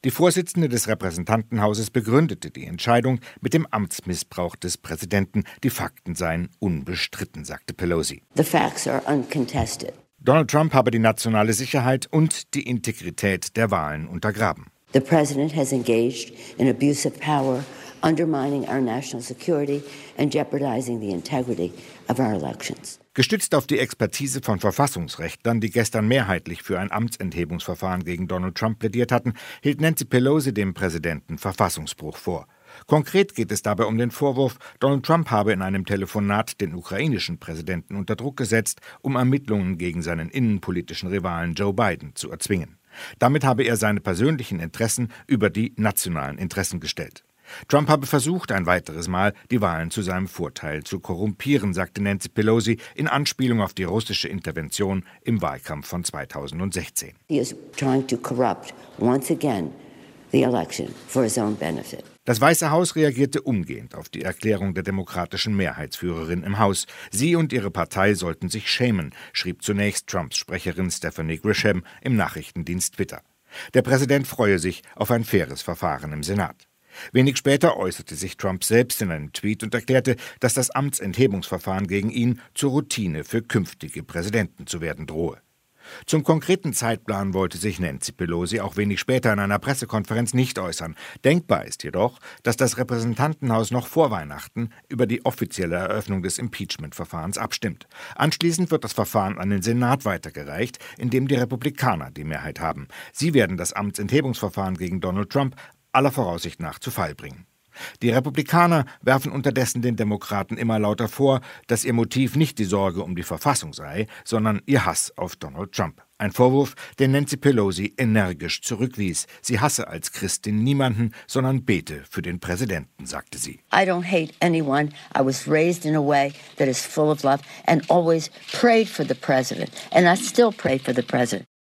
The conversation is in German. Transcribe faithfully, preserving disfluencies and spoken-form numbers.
Die Vorsitzende des Repräsentantenhauses begründete die Entscheidung mit dem Amtsmissbrauch des Präsidenten. Die Fakten seien unbestritten, sagte Pelosi. The facts are uncontested. Donald Trump habe die nationale Sicherheit und die Integrität der Wahlen untergraben. The president has engaged in abuse of power, undermining our national security and jeopardizing the integrity of our elections. Gestützt auf die Expertise von Verfassungsrechtlern, die gestern mehrheitlich für ein Amtsenthebungsverfahren gegen Donald Trump plädiert hatten, hielt Nancy Pelosi dem Präsidenten Verfassungsbruch vor. Konkret geht es dabei um den Vorwurf, Donald Trump habe in einem Telefonat den ukrainischen Präsidenten unter Druck gesetzt, um Ermittlungen gegen seinen innenpolitischen Rivalen Joe Biden zu erzwingen. Damit habe er seine persönlichen Interessen über die nationalen Interessen gestellt. Trump habe versucht, ein weiteres Mal die Wahlen zu seinem Vorteil zu korrumpieren, sagte Nancy Pelosi in Anspielung auf die russische Intervention im Wahlkampf von zweitausendsechzehn. He is trying to corrupt once again the election for his own benefit. Das Weiße Haus reagierte umgehend auf die Erklärung der demokratischen Mehrheitsführerin im Haus. Sie und ihre Partei sollten sich schämen, schrieb zunächst Trumps Sprecherin Stephanie Grisham im Nachrichtendienst Twitter. Der Präsident freue sich auf ein faires Verfahren im Senat. Wenig später äußerte sich Trump selbst in einem Tweet und erklärte, dass das Amtsenthebungsverfahren gegen ihn zur Routine für künftige Präsidenten zu werden drohe. Zum konkreten Zeitplan wollte sich Nancy Pelosi auch wenig später in einer Pressekonferenz nicht äußern. Denkbar ist jedoch, dass das Repräsentantenhaus noch vor Weihnachten über die offizielle Eröffnung des Impeachment-Verfahrens abstimmt. Anschließend wird das Verfahren an den Senat weitergereicht, in dem die Republikaner die Mehrheit haben. Sie werden das Amtsenthebungsverfahren gegen Donald Trump aller Voraussicht nach zu Fall bringen. Die Republikaner werfen unterdessen den Demokraten immer lauter vor, dass ihr Motiv nicht die Sorge um die Verfassung sei, sondern ihr Hass auf Donald Trump. Ein Vorwurf, den Nancy Pelosi energisch zurückwies. Sie hasse als Christin niemanden, sondern bete für den Präsidenten, sagte sie. I don't hate anyone. I was raised in a way that is full of love and always prayed for the president. And I still pray for the president.